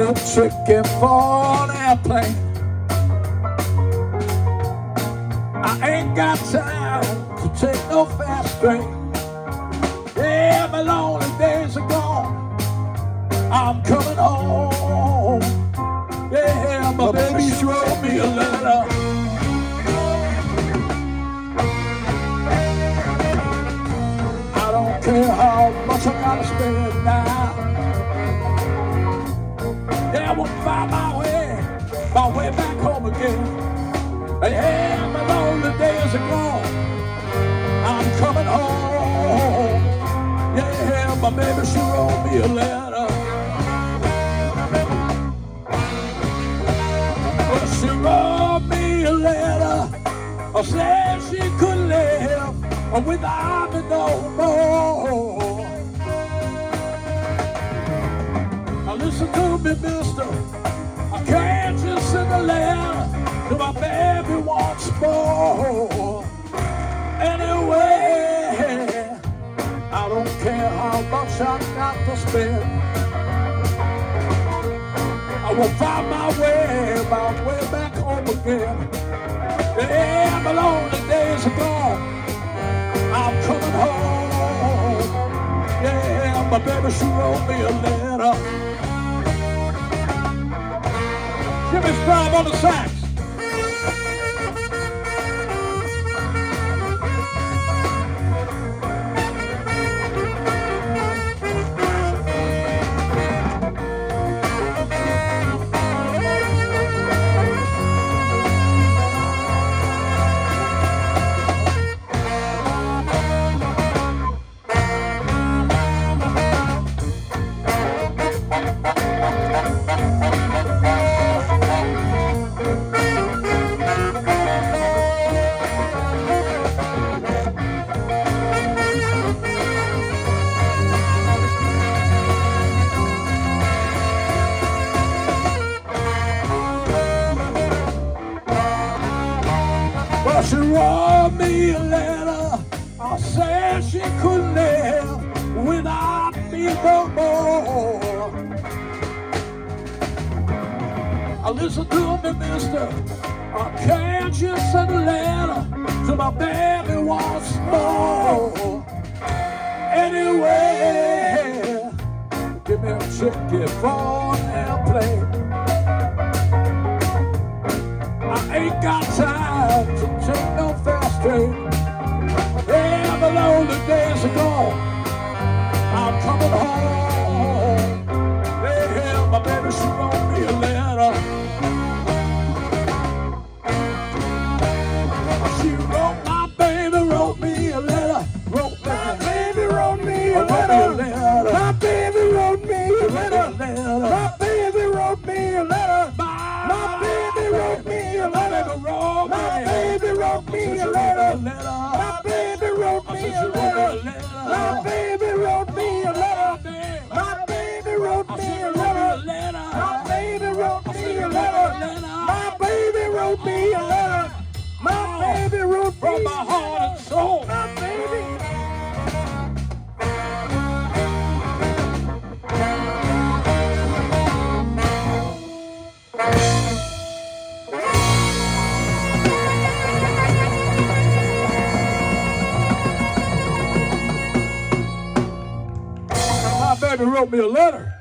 a ticket for an airplane. I ain't got time to take no fast train. Yeah, my lonely days are gone. I'm coming home. Yeah, my baby wrote me a letter. I don't care how much I gotta spend now. Yeah, I won't find my way back home again. Yeah, my lonely days are gone. I'm coming home. Yeah, my baby, she wrote me a letter. Well, she wrote me a letter. Said she couldn't live without me no more. Now listen to me, mister. I can't just send a letter to my baby once more. Anyway, I don't care how much I got to spend. I will find my way back home again. Yeah, my lonely days are gone. I'm coming home. Yeah, my baby, she wrote me a letter. Jimmy Straub on the sax. Well, she wrote me a letter. I said she couldn't live without me no more. I listen to me, mister. Can't you send a letter to my baby once more? Anyway, give me a ticket for an airplane. I ain't got time to take no fast train. Yeah, my lonely days are gone. I'm coming home. Yeah, my baby, she wrote me a letter. She wrote, my baby wrote me a letter. My baby wrote me a letter. My baby wrote me a letter. My baby wrote me a letter. My baby wrote me a letter. My baby wrote me a letter. My baby wrote me a letter. My baby wrote me a letter. My baby wrote me a letter. My baby wrote me a letter. My baby wrote me a letter. My baby wrote from my heart and soul. My baby. My baby wrote me a letter.